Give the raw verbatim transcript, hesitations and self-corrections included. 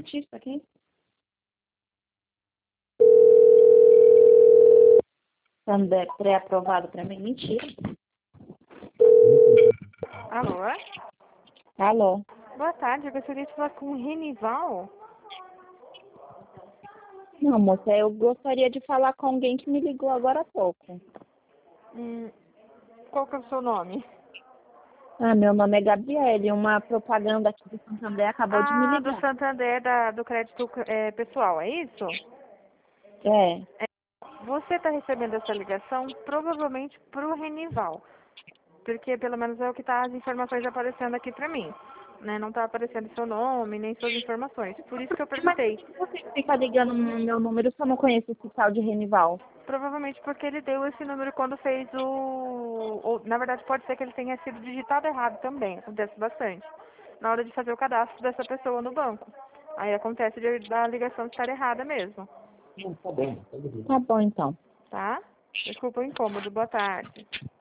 dentista aqui. Também pré-aprovado pra mim. Mentira. Alô? Alô? Boa tarde, eu gostaria de falar com o Renival. Não, moça, eu gostaria de falar com alguém que me ligou agora há pouco. Hum, qual que é o seu nome? Ah, meu nome é Gabriele. Uma propaganda aqui do Santander acabou de me Ah, do ligar. Santander, da, do crédito é, pessoal, é isso? É. É, você está recebendo essa ligação provavelmente para o Renival, porque pelo menos é o que está as informações aparecendo aqui para mim. Né? Não está aparecendo seu nome, nem suas informações. Por isso que eu Mas perguntei. por que você fica ligando no meu número se eu não conheço esse tal de Renival? Provavelmente porque ele deu esse número quando fez o... Ou, na verdade, pode ser que ele tenha sido digitado errado também. Acontece bastante. Na hora de fazer o cadastro dessa pessoa no banco. Aí acontece de, da ligação estar errada mesmo. Tá bom, então. Tá? Desculpa o incômodo. Boa tarde.